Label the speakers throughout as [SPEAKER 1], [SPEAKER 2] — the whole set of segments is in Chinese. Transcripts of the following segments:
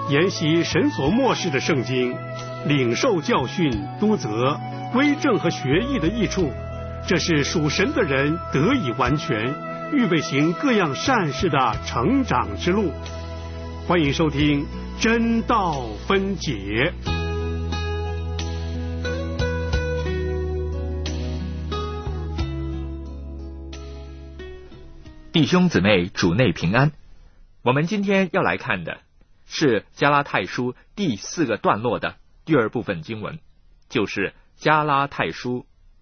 [SPEAKER 1] 研习神所默示的圣经，领受教训、督责、归正和学义的益处，这是属神的人得以完全，预备行各样善事的成长之路。欢迎收听真道分解。
[SPEAKER 2] 弟兄姊妹，主内平安。我们今天要来看的是加拉太书第4个段落的第二部分经文，就是加拉太书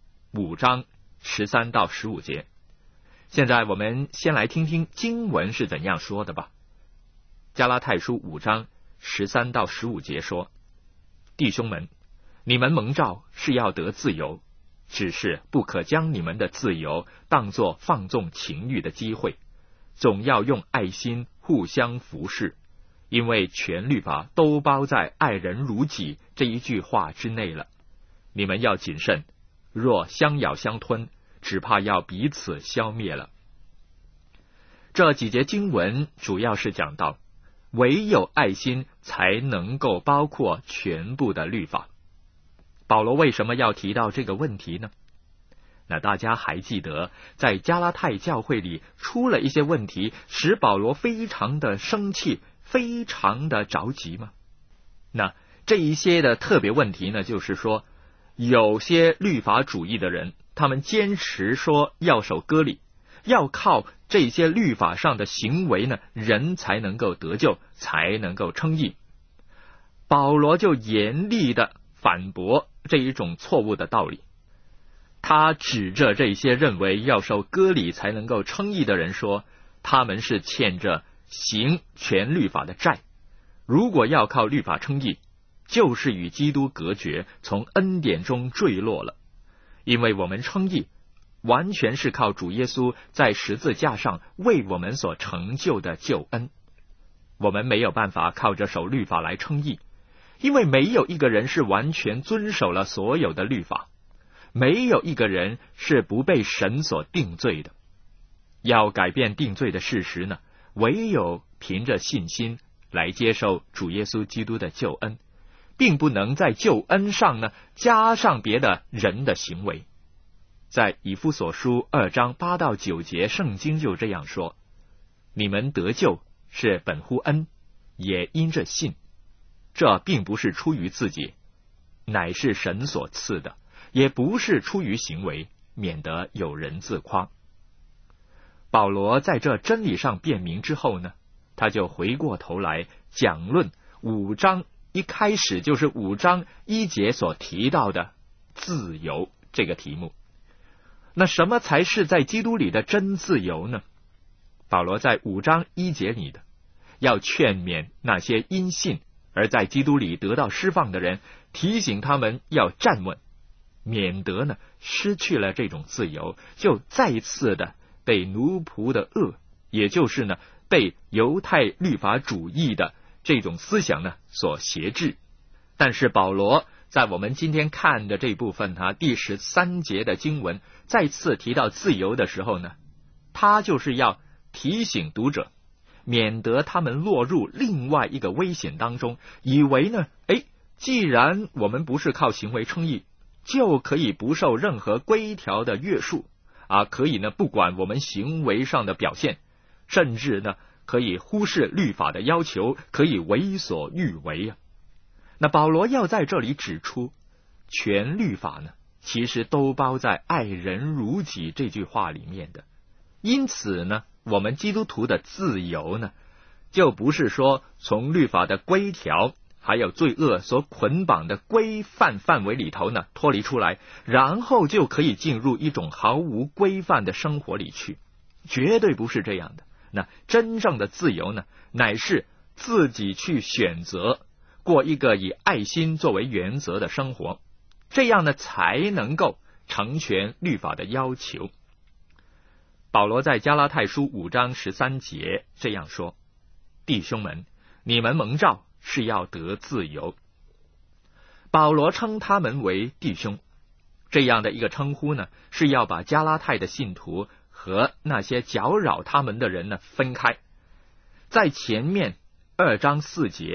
[SPEAKER 2] 5章13到15节。现在我们先来听听经文是怎样说的吧。加拉太书5章13到15节说：弟兄们，你们蒙召是要得自由，只是不可将你们的自由当作放纵情欲的机会，总要用爱心互相服侍，因为全律法都包在爱人如己这一句话之内了。你们要谨慎，若相咬相吞，只怕要彼此消灭了。这几节经文主要是讲到，唯有爱心才能够包括全部的律法。保罗为什么要提到这个问题呢？那大家还记得在加拉太教会里出了一些问题，使保罗非常的生气，非常的着急吗？那这一些的特别问题呢，就是说有些律法主义的人，他们坚持说要守割礼，要靠这些律法上的行为呢，人才能够得救，才能够称义。保罗就严厉的反驳这一种错误的道理。他指着这些认为要受割礼才能够称义的人说，他们是欠着行全律法的债，如果要靠律法称义，就是与基督隔绝，从恩典中坠落了。因为我们称义完全是靠主耶稣在十字架上为我们所成就的救恩，我们没有办法靠着守律法来称义，因为没有一个人是完全遵守了所有的律法，没有一个人是不被神所定罪的。要改变定罪的事实呢，唯有凭着信心来接受主耶稣基督的救恩，并不能在救恩上呢加上别的人的行为。在以弗所书2章8到9节，圣经就这样说：你们得救是本乎恩，也因着信，这并不是出于自己，乃是神所赐的，也不是出于行为，免得有人自夸。保罗在这真理上辨明之后呢，他就回过头来讲论5章一开始就是5章1节所提到的自由这个题目。那什么才是在基督里的真自由呢？保罗在5章1节里的要劝勉那些因信而在基督里得到释放的人，提醒他们要站稳，免得呢失去了这种自由，就再次的被奴仆的恶，也就是呢被犹太律法主义的这种思想呢所挟制。但是保罗在我们今天看的这部分第13节的经文再次提到自由的时候呢，他就是要提醒读者，免得他们落入另外一个危险当中，以为呢既然我们不是靠行为称义，就可以不受任何规条的约束可以呢不管我们行为上的表现，甚至呢可以忽视律法的要求，可以为所欲为那保罗要在这里指出，全律法呢其实都包在爱人如己这句话里面的。因此呢，我们基督徒的自由呢，就不是说从律法的规条还有罪恶所捆绑的规范范围里头呢脱离出来，然后就可以进入一种毫无规范的生活里去，绝对不是这样的。那真正的自由呢，乃是自己去选择过一个以爱心作为原则的生活，这样呢才能够成全律法的要求。保罗在加拉太书5章13节这样说：弟兄们，你们蒙召是要得自由。保罗称他们为弟兄，这样的一个称呼呢，是要把加拉太的信徒和那些搅扰他们的人呢分开。在前面2章4节，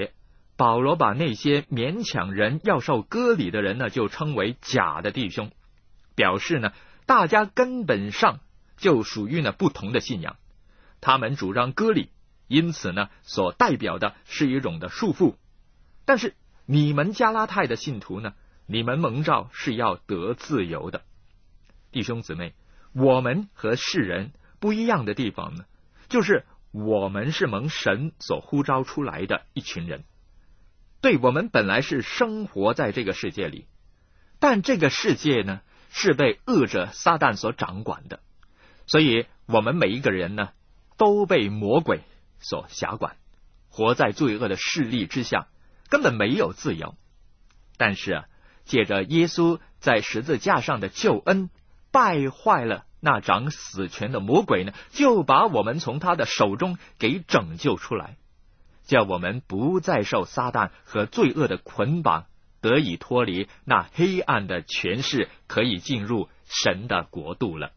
[SPEAKER 2] 保罗把那些勉强人要受割礼的人呢，就称为假的弟兄，表示呢，大家根本上就属于呢不同的信仰。他们主张割礼，因此呢，所代表的是一种的束缚。但是你们加拉太的信徒呢，你们蒙召是要得自由的。弟兄姊妹，我们和世人不一样的地方呢，就是我们是蒙神所呼召出来的一群人。对，我们本来是生活在这个世界里，但这个世界呢，是被恶者撒旦所掌管的，所以我们每一个人呢，都被魔鬼所辖管，活在罪恶的势力之下，根本没有自由。但是借着耶稣在十字架上的救恩，败坏了那掌死权的魔鬼呢，就把我们从他的手中给拯救出来，叫我们不再受撒旦和罪恶的捆绑，得以脱离那黑暗的权势，可以进入神的国度了。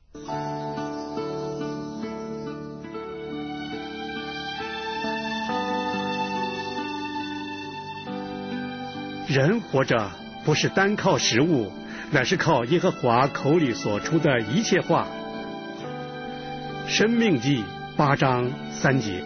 [SPEAKER 1] 人活着不是单靠食物，乃是靠耶和华口里所出的一切话。申命记8章3节。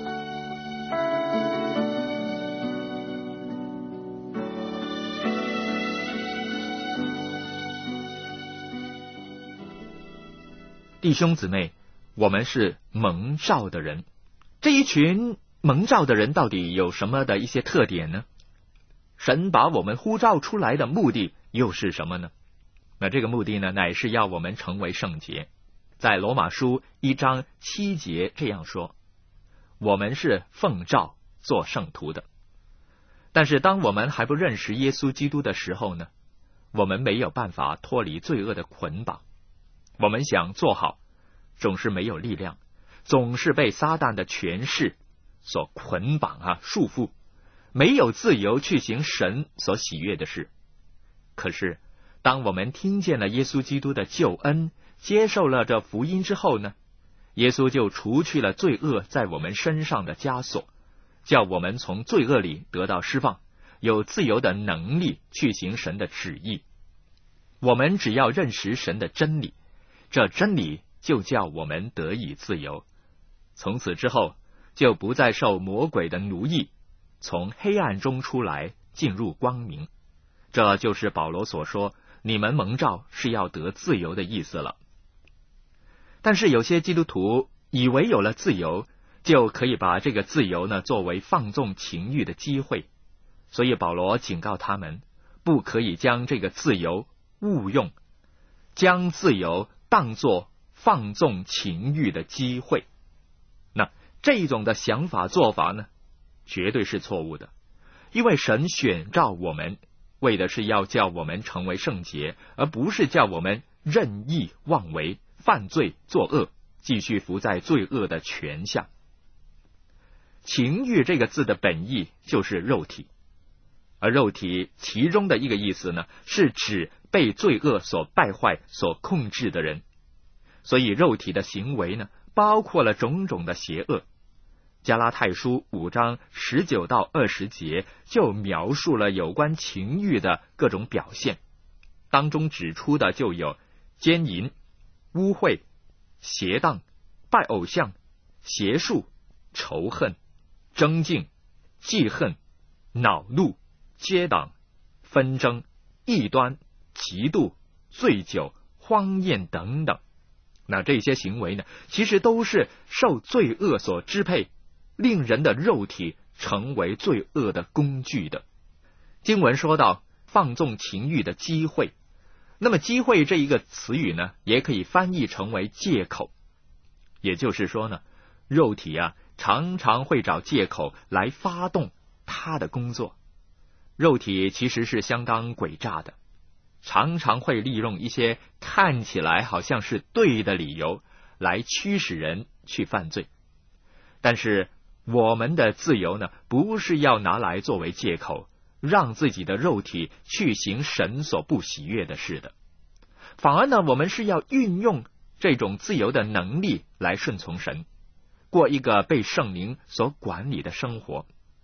[SPEAKER 2] 弟兄姊妹，我们是蒙召的人。这一群蒙召的人到底有什么的一些特点呢？神把我们呼召出来的目的又是什么呢？那这个目的呢，乃是要我们成为圣洁。在罗马书1章7节这样说，我们是奉召做圣徒的。但是当我们还不认识耶稣基督的时候呢，我们没有办法脱离罪恶的捆绑。我们想做好，总是没有力量，总是被撒旦的权势所捆绑束缚，没有自由去行神所喜悦的事。可是当我们听见了耶稣基督的救恩，接受了这福音之后呢，耶稣就除去了罪恶在我们身上的枷锁，叫我们从罪恶里得到释放，有自由的能力去行神的旨意。我们只要认识神的真理，这真理就叫我们得以自由，从此之后就不再受魔鬼的奴役，从黑暗中出来，进入光明。这就是保罗所说你们蒙召是要得自由的意思了。但是有些基督徒以为有了自由，就可以把这个自由呢作为放纵情欲的机会，所以保罗警告他们，不可以将这个自由误用，将自由当作放纵情欲的机会。那这种的想法做法呢，绝对是错误的，因为神选召我们，为的是要叫我们成为圣洁，而不是叫我们任意妄为、犯罪作恶，继续服在罪恶的权下。情欲这个字的本意就是肉体，而肉体其中的一个意思呢，是指被罪恶所败坏、所控制的人。所以肉体的行为呢，包括了种种的邪恶。加拉太书5章19到20节就描述了有关情欲的各种表现，当中指出的就有奸淫、污秽、邪荡、拜偶像、邪术、仇恨、争竞、记恨、恼怒、结党、纷争、异端、嫉妒、醉酒、荒宴等等。那这些行为呢，其实都是受罪恶所支配，令人的肉体成为罪恶的工具的。经文说到放纵情欲的机会，那么机会这一个词语呢，也可以翻译成为借口。也就是说呢，肉体常常会找借口来发动他的工作。肉体其实是相当诡诈的，常常会利用一些看起来好像是对的理由来驱使人去犯罪。但是我们的自由呢，不是要拿来作为借口，让自己的肉体去行神所不喜悦的事的。反而呢，我们是要运用这种自由的能力来顺从神，过一个被圣灵所管理的生活。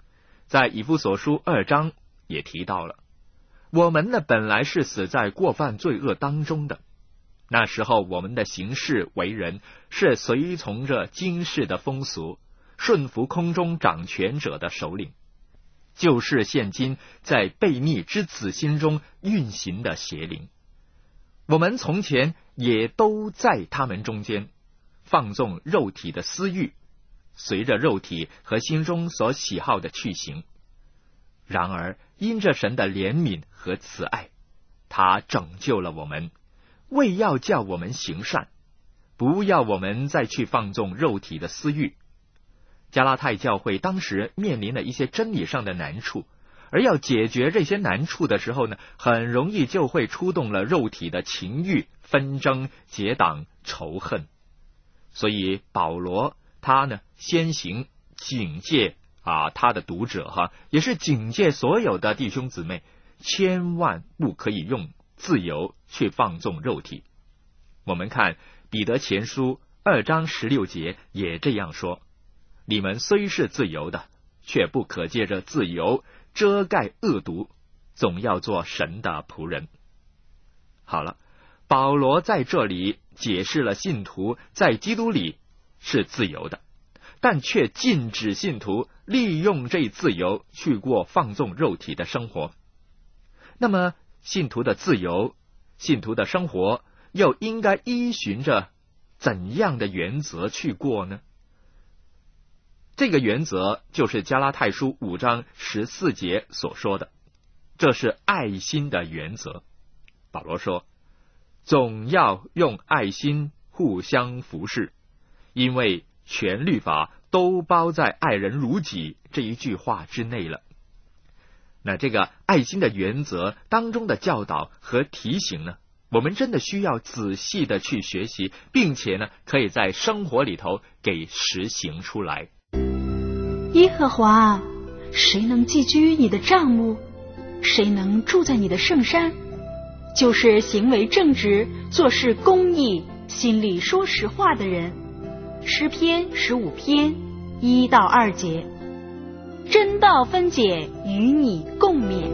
[SPEAKER 2] 在以弗所书2章也提到了，我们呢本来是死在过犯罪恶当中的，那时候我们的行事为人是随从着今世的风俗，顺服空中掌权者的首领，就是现今在悖逆之子心中运行的邪灵。我们从前也都在他们中间，放纵肉体的私欲，随着肉体和心中所喜好的去行。然而因着神的怜悯和慈爱，他拯救了我们，为要叫我们行善，不要我们再去放纵肉体的私欲。加拉太教会当时面临了一些真理上的难处，而要解决这些难处的时候呢，很容易就会出动了肉体的情欲、纷争、结党、仇恨。所以保罗他呢先行警戒他的读者也是警戒所有的弟兄姊妹，千万不可以用自由去放纵肉体。我们看彼得前书2章16节也这样说，你们虽是自由的，却不可借着自由遮盖恶毒，总要做神的仆人。好了，保罗在这里解释了信徒在基督里是自由的，但却禁止信徒利用这自由去过放纵肉体的生活。那么信徒的自由，信徒的生活又应该依循着怎样的原则去过呢？这个原则就是加拉太书5章14节所说的，这是爱心的原则。保罗说，总要用爱心互相服侍，因为全律法都包在爱人如己这一句话之内了。那这个爱心的原则当中的教导和提醒呢，我们真的需要仔细的去学习，并且呢，可以在生活里头给实行出来。
[SPEAKER 3] 耶和华，谁能寄居你的帐幕？谁能住在你的圣山？就是行为正直、做事公义、心里说实话的人。诗篇15篇1到2节，真道分解，与你共勉。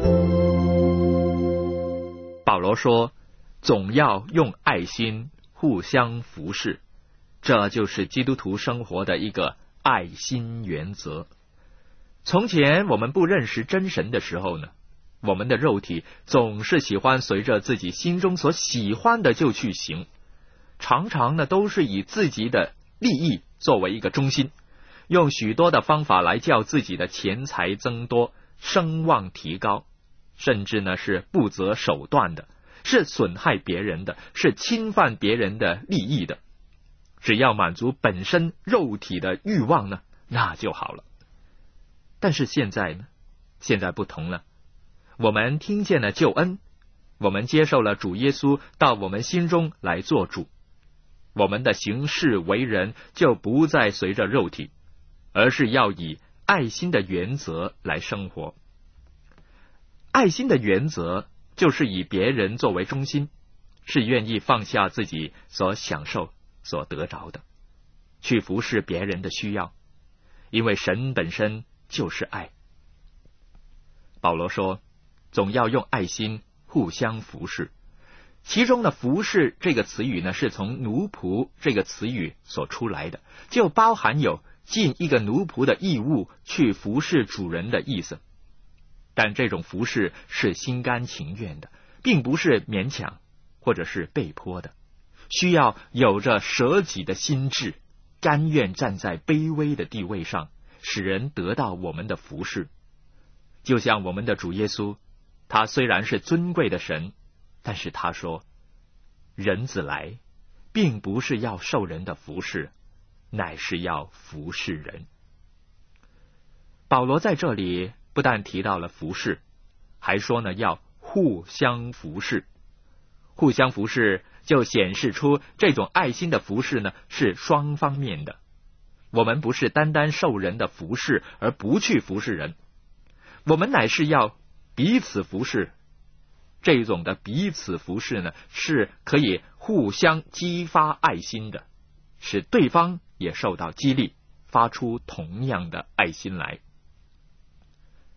[SPEAKER 2] 保罗说，总要用爱心互相服侍，这就是基督徒生活的一个爱心原则。从前我们不认识真神的时候呢，我们的肉体总是喜欢随着自己心中所喜欢的就去行，常常呢都是以自己的利益作为一个中心，用许多的方法来叫自己的钱财增多，声望提高，甚至呢是不择手段的，是损害别人的，是侵犯别人的利益的。只要满足本身肉体的欲望呢，那就好了。但是现在呢，现在不同了，我们听见了救恩，我们接受了主耶稣到我们心中来做主，我们的行事为人就不再随着肉体，而是要以爱心的原则来生活。爱心的原则就是以别人作为中心，是愿意放下自己所享受所得着的，去服侍别人的需要，因为神本身就是爱。保罗说，总要用爱心互相服侍。其中的服侍这个词语呢，是从奴仆这个词语所出来的，就包含有尽一个奴仆的义务去服侍主人的意思。但这种服侍是心甘情愿的，并不是勉强或者是被迫的，需要有着舍己的心志，甘愿站在卑微的地位上，使人得到我们的服侍。就像我们的主耶稣，他虽然是尊贵的神，但是他说，人子来并不是要受人的服侍，乃是要服侍人。保罗在这里不但提到了服侍，还说呢要互相服侍。互相服侍就显示出这种爱心的服侍呢是双方面的。我们不是单单受人的服侍而不去服侍人，我们乃是要彼此服侍。这种的彼此服侍呢，是可以互相激发爱心的，使对方也受到激励，发出同样的爱心来。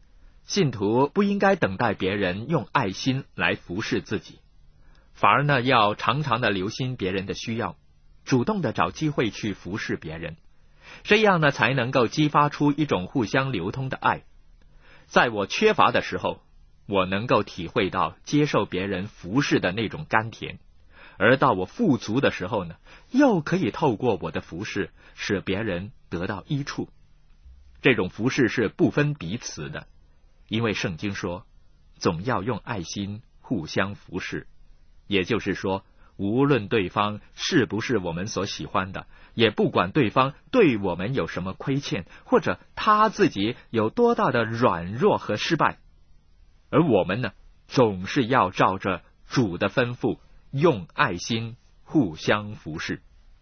[SPEAKER 2] 信徒不应该等待别人用爱心来服侍自己，反而呢，要常常的留心别人的需要，主动的找机会去服侍别人，这样呢，才能够激发出一种互相流通的爱。在我缺乏的时候，我能够体会到接受别人服侍的那种甘甜，而到我富足的时候呢，又可以透过我的服侍使别人得到益处。这种服侍是不分彼此的，因为圣经说总要用爱心互相服侍，也就是说，无论对方是不是我们所喜欢的，也不管对方对我们有什么亏欠，或者他自己有多大的软弱和失败，而我们呢，总是要照着主的吩咐，用爱心互相服侍。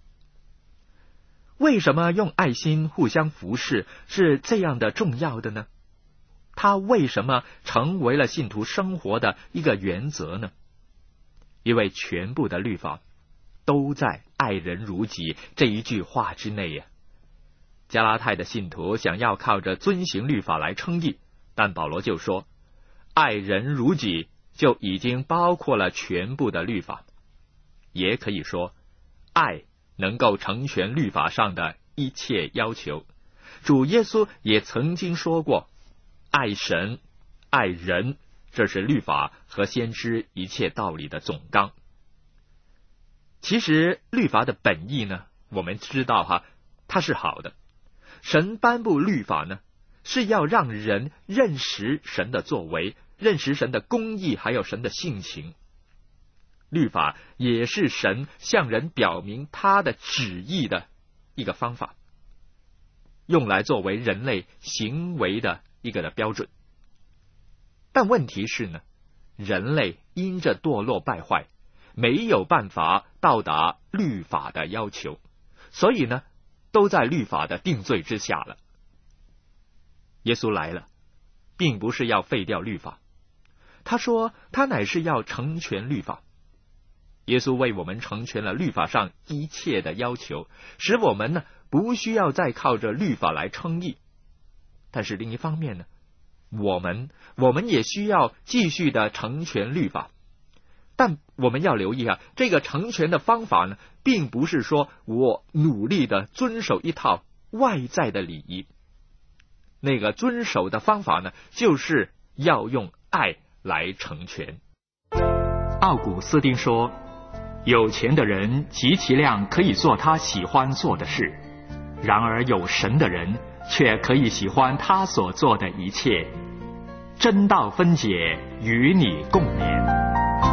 [SPEAKER 2] 为什么用爱心互相服侍是这样的重要的呢？它为什么成为了信徒生活的一个原则呢？因为全部的律法都在爱人如己这一句话之内呀。加拉太的信徒想要靠着遵行律法来称义，但保罗就说，爱人如己就已经包括了全部的律法。也可以说，爱能够成全律法上的一切要求。主耶稣也曾经说过，爱神爱人，这是律法和先知一切道理的总纲。其实律法的本意呢，我们知道它是好的。神颁布律法呢，是要让人认识神的作为，认识神的公义，还有神的性情。律法也是神向人表明他的旨意的一个方法，用来作为人类行为的一个的标准。但问题是呢，人类因着堕落败坏，没有办法到达律法的要求，所以呢，都在律法的定罪之下了。耶稣来了，并不是要废掉律法，他说他乃是要成全律法。耶稣为我们成全了律法上一切的要求，使我们呢不需要再靠着律法来称义。但是另一方面呢，我们也需要继续的成全律法。但我们要留意这个成全的方法呢，并不是说我努力的遵守一套外在的礼仪。那个遵守的方法呢，就是要用爱来成全。
[SPEAKER 4] 奥古斯丁说，有钱的人极其量可以做他喜欢做的事，然而有神的人却可以喜欢他所做的一切。真道分解，与你共勉。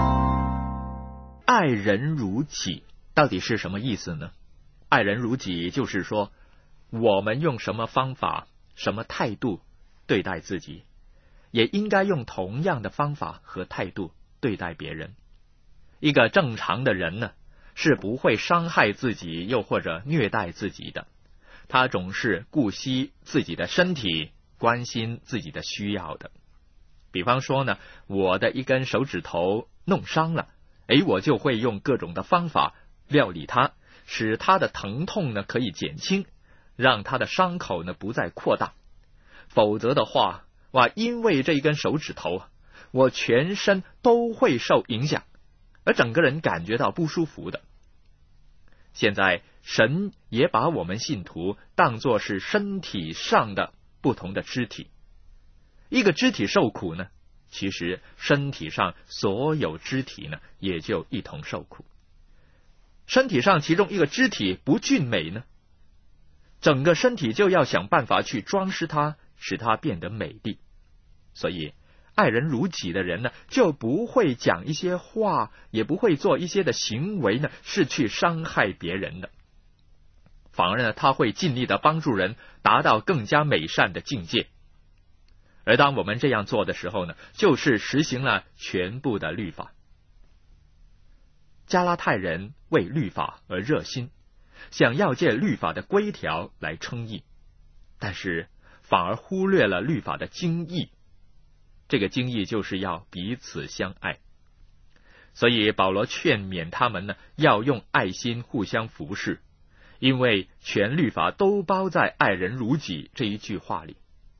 [SPEAKER 2] 爱人如己到底是什么意思呢？爱人如己就是说，我们用什么方法、什么态度对待自己，也应该用同样的方法和态度对待别人。一个正常的人呢，是不会伤害自己又或者虐待自己的，他总是顾惜自己的身体，关心自己的需要的。比方说呢，我的一根手指头弄伤了，我就会用各种的方法料理它，使它的疼痛呢可以减轻，让它的伤口呢不再扩大。否则的话，因为这一根手指头，我全身都会受影响，而整个人感觉到不舒服的。现在神也把我们信徒当作是身体上的不同的肢体，一个肢体受苦呢，其实身体上所有肢体呢也就一同受苦。身体上其中一个肢体不俊美呢，整个身体就要想办法去装饰它，使它变得美丽。所以爱人如己的人呢，就不会讲一些话，也不会做一些的行为呢，是去伤害别人的。反而呢，他会尽力的帮助人达到更加美善的境界。而当我们这样做的时候呢，就是实行了全部的律法。加拉太人为律法而热心，想要借律法的规条来称义，但是反而忽略了律法的精义。这个精义就是要彼此相爱。所以保罗劝勉他们呢，要用爱心互相服侍，因为全律法都包在爱人如己这一句话里。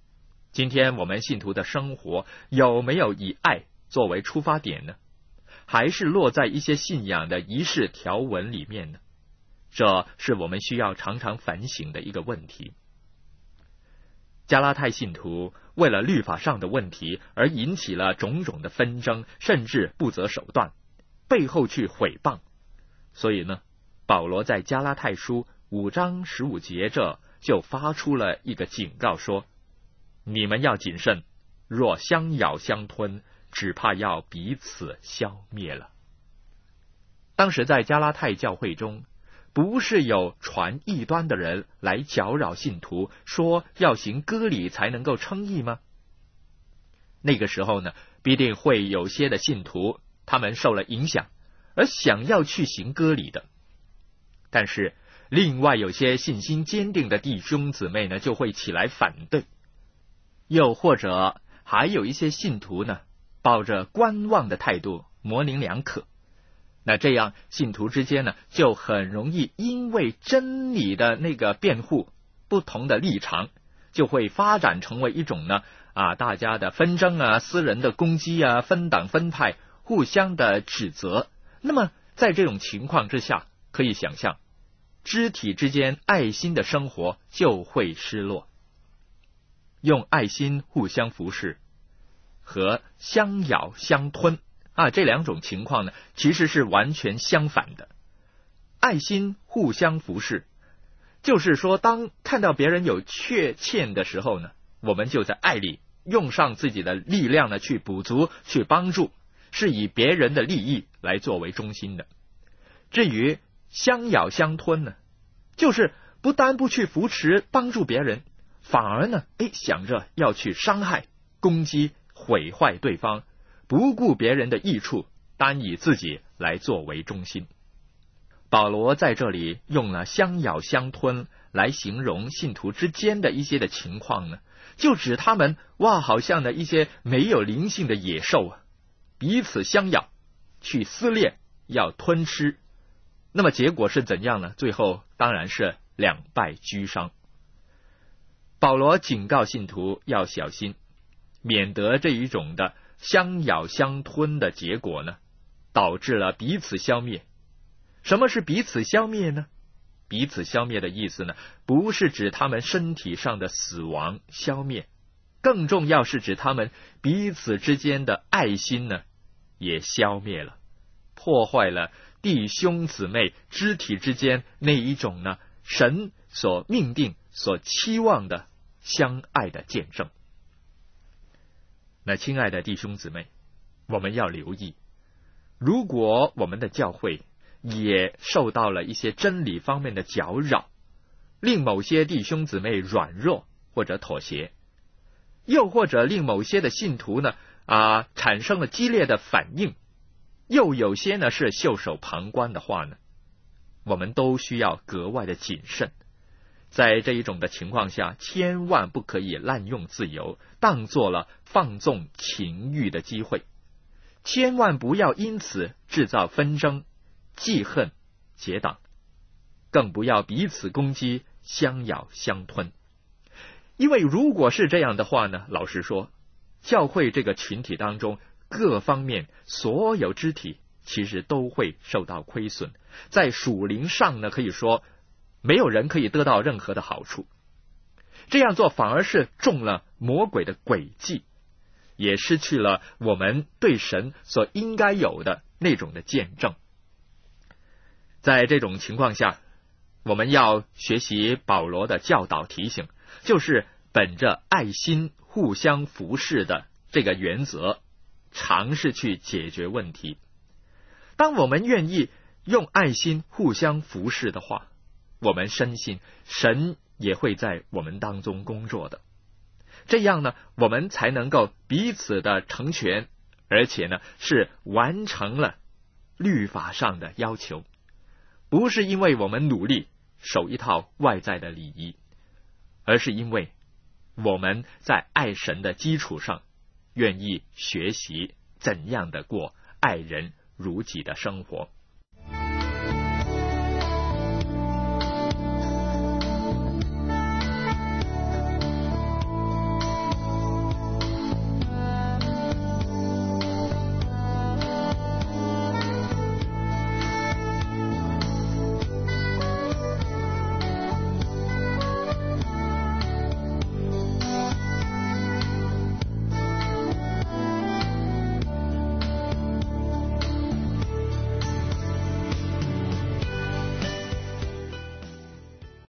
[SPEAKER 2] 今天我们信徒的生活有没有以爱作为出发点呢？还是落在一些信仰的仪式条文里面呢？这是我们需要常常反省的一个问题。加拉太信徒为了律法上的问题而引起了种种的纷争，甚至不择手段，背后去毁谤。所以呢，保罗在加拉太书5章15节这就发出了一个警告说，你们要谨慎，若相咬相吞，只怕要彼此消灭了。当时在加拉太教会中，不是有传异端的人来搅扰信徒，说要行割礼才能够称义吗？那个时候呢，必定会有些的信徒，他们受了影响，而想要去行割礼的。但是另外有些信心坚定的弟兄姊妹呢，就会起来反对。又或者还有一些信徒呢，抱着观望的态度，模棱两可。那这样信徒之间呢，就很容易因为真理的那个辩护，不同的立场，就会发展成为一种呢大家的纷争啊，私人的攻击啊，分党分派，互相的指责。那么在这种情况之下，可以想象肢体之间爱心的生活就会失落。用爱心互相服侍和相咬相吞这两种情况呢，其实是完全相反的。爱心互相服侍，就是说当看到别人有缺欠的时候呢，我们就在爱里用上自己的力量呢，去补足，去帮助，是以别人的利益来作为中心的。至于相咬相吞呢，就是不但不去扶持帮助别人，反而呢想着要去伤害、攻击、毁坏对方，不顾别人的益处，单以自己来作为中心。保罗在这里用了相咬相吞来形容信徒之间的一些的情况呢，就指他们好像的一些没有灵性的野兽彼此相咬，去撕裂，要吞吃。那么结果是怎样呢？最后当然是两败俱伤。保罗警告信徒要小心，免得这一种的相咬相吞的结果呢，导致了彼此消灭。什么是彼此消灭呢？彼此消灭的意思呢，不是指他们身体上的死亡消灭，更重要是指他们彼此之间的爱心呢，也消灭了，破坏了弟兄姊妹肢体之间那一种呢，神所命定、所期望的相爱的见证。那亲爱的弟兄姊妹，我们要留意，如果我们的教会也受到了一些真理方面的搅扰，令某些弟兄姊妹软弱或者妥协，又或者令某些的信徒呢产生了激烈的反应，又有些呢是袖手旁观的话呢，我们都需要格外的谨慎。在这一种的情况下，千万不可以滥用自由，当作了放纵情欲的机会，千万不要因此制造纷争、记恨、结党，更不要彼此攻击、相咬相吞。因为如果是这样的话呢，老实说，教会这个群体当中各方面所有肢体其实都会受到亏损，在属灵上呢，可以说没有人可以得到任何的好处。这样做反而是中了魔鬼的诡计，也失去了我们对神所应该有的那种的见证。在这种情况下，我们要学习保罗的教导提醒，就是本着爱心互相服侍的这个原则，尝试去解决问题。当我们愿意用爱心互相服侍的话，我们深信神也会在我们当中工作的。这样呢，我们才能够彼此的成全，而且呢是完成了律法上的要求，不是因为我们努力守一套外在的礼仪，而是因为我们在爱神的基础上，愿意学习怎样的过爱人如己的生活。